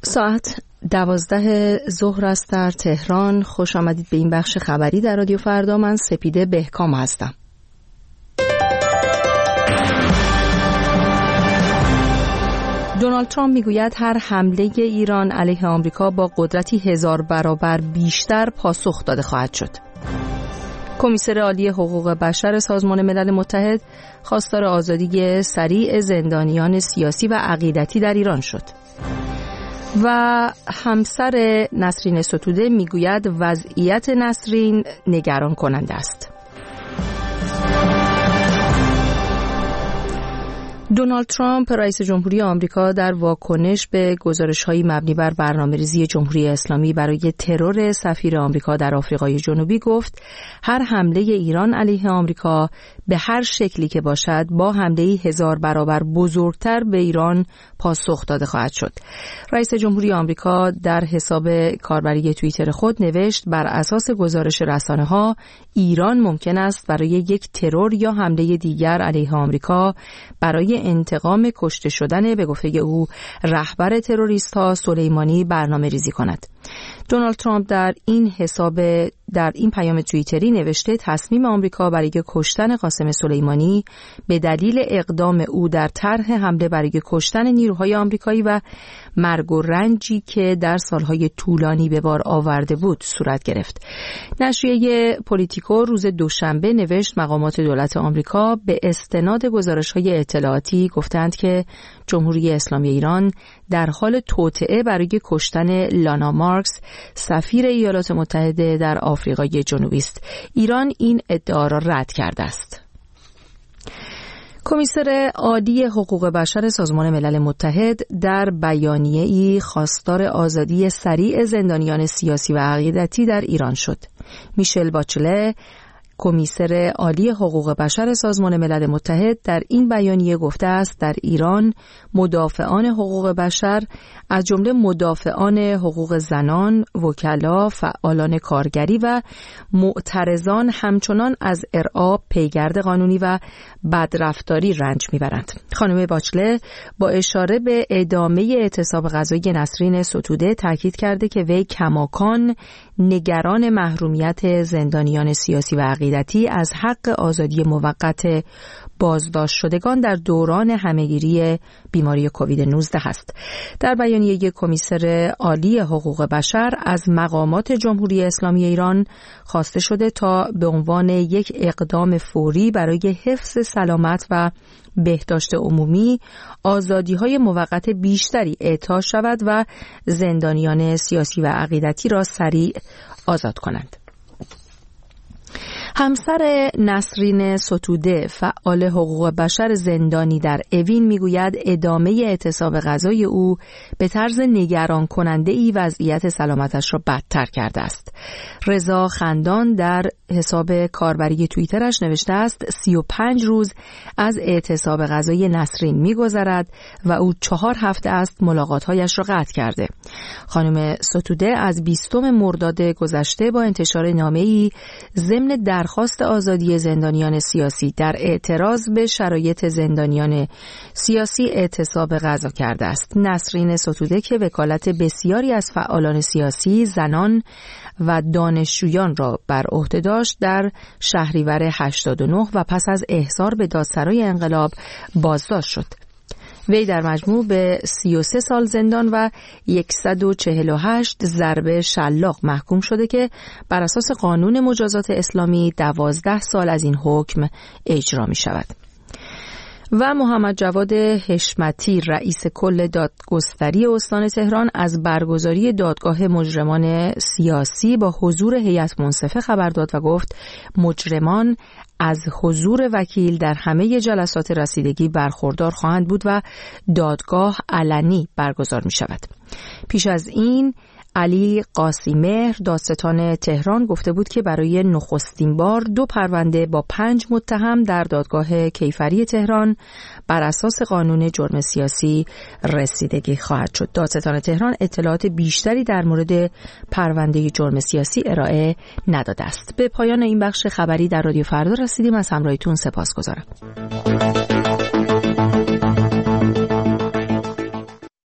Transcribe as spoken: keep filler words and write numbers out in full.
ساعت دوازده ظهر است در تهران. خوش آمدید به این بخش خبری در رادیو فردا. من سپیده بهکام هستم. دونالد ترامپ میگوید هر حمله ایران علیه آمریکا با قدرتی هزار برابر بیشتر پاسخ داده خواهد شد. کمیسر عالی حقوق بشر سازمان ملل متحد خواستار آزادی سریع زندانیان سیاسی و عقیدتی در ایران شد. و همسر نسرین ستوده میگوید وضعیت نسرین نگران کننده است. دونالد ترامپ رئیس جمهوری آمریکا در واکنش به گزارش‌های مبنی بر برنامه‌ریزی جمهوری اسلامی برای ترور سفیر آمریکا در آفریقای جنوبی گفت هر حمله ایران علیه آمریکا به هر شکلی که باشد با حمله هزار برابر بزرگتر به ایران پاسخ داده خواهد شد. رئیس جمهوری آمریکا در حساب کاربری توییتر خود نوشت بر اساس گزارش رسانه‌ها ایران ممکن است برای یک ترور یا حمله دیگر علیه آمریکا برای انتقام کشته شدن به گفته او رهبر تروریست‌ها سلیمانی برنامه ریزی کند. دونالد ترامپ در این حساب در این پیام توییتری نوشته تصمیم آمریکا برای کشتن قاسم سلیمانی به دلیل اقدام او در طرح حمله برای کشتن نیروهای آمریکایی و مرگ و رنجی که در سالهای طولانی به بار آورده بود صورت گرفت. نشریه پولیتیکو روز دوشنبه نوشت مقامات دولت آمریکا به استناد گزارش‌های اطلاعاتی گفتند که جمهوری اسلامی ایران در حال توطئه برای کشتن لانا مارکس سفیر ایالات متحده در آفریقای جنوبی است. ایران این ادعا را رد کرده است. کمیسر عالی حقوق بشر سازمان ملل متحد در بیانیه‌ای خواستار آزادی سریع زندانیان سیاسی و عقیدتی در ایران شد. میشل باچله کمیسر عالی حقوق بشر سازمان ملل متحد در این بیانیه گفته است در ایران مدافعان حقوق بشر از جمله مدافعان حقوق زنان، وکلا، فعالان کارگری و معترضان همچنان از ارعاب، پیگرد قانونی و بدرفتاری رنج میبرند. خانم باچله با اشاره به ادامه اعتصاب غذایی نسرین ستوده تاکید کرده که وی کماکان نگران محرومیت زندانیان سیاسی و عقیدتی از حق آزادی موقت بازداشت شدگان در دوران همهگیری بیماری کووید نوزده است. در بیانیه کمیسر عالی حقوق بشر از مقامات جمهوری اسلامی ایران خواسته شده تا به عنوان یک اقدام فوری برای حفظ سلامت و بهداشت عمومی آزادی‌های موقت بیشتری اعطا شود و زندانیان سیاسی و عقیدتی را سریع آزاد کنند. همسر نسرین ستوده فعال حقوق بشر زندانی در اوین میگوید ادامه اعتصاب غذای او به طرز نگران کننده ای وضعیت سلامتش را بدتر کرده است. رضا خندان در حساب کاربری توییترش نوشته است سی و پنج روز از اعتصاب غذای نسرین میگذرد و او چهار هفته است ملاقاتهایش را قطع کرده. خانم ستوده از بیستم مرداد گذشته با انتشار نامه‌ای ضمن درخواست آزادی زندانیان سیاسی در اعتراض به شرایط زندانیان سیاسی اعتصاب غذا کرده است. نسرین ستوده که وکالت بسیاری از فعالان سیاسی، زنان و دانشجویان را بر عهده داشت در شهریور هشتاد و نه و پس از احضار به دادسرای انقلاب بازداشت شد. وی در مجموع به سی و سه سال زندان و صد و چهل و هشت ضرب شلاق محکوم شده که بر اساس قانون مجازات اسلامی دوازده سال از این حکم اجرا می شود. و محمد جواد حشمتی رئیس کل دادگستری استان تهران از برگزاری دادگاه مجرمان سیاسی با حضور هیئت منصفه خبر داد و گفت مجرمان از حضور وکیل در همه جلسات رسیدگی برخوردار خواهند بود و دادگاه علنی برگزار می شود. پیش از این علی قاسیمهر دادستان تهران گفته بود که برای نخستین بار دو پرونده با پنج متهم در دادگاه کیفری تهران بر اساس قانون جرم سیاسی رسیدگی خواهد شد. دادستان تهران اطلاعات بیشتری در مورد پرونده جرم سیاسی ارائه نداده است. به پایان این بخش خبری در رادیو فردا رسیدیم. از همراهیتون سپاسگزارم.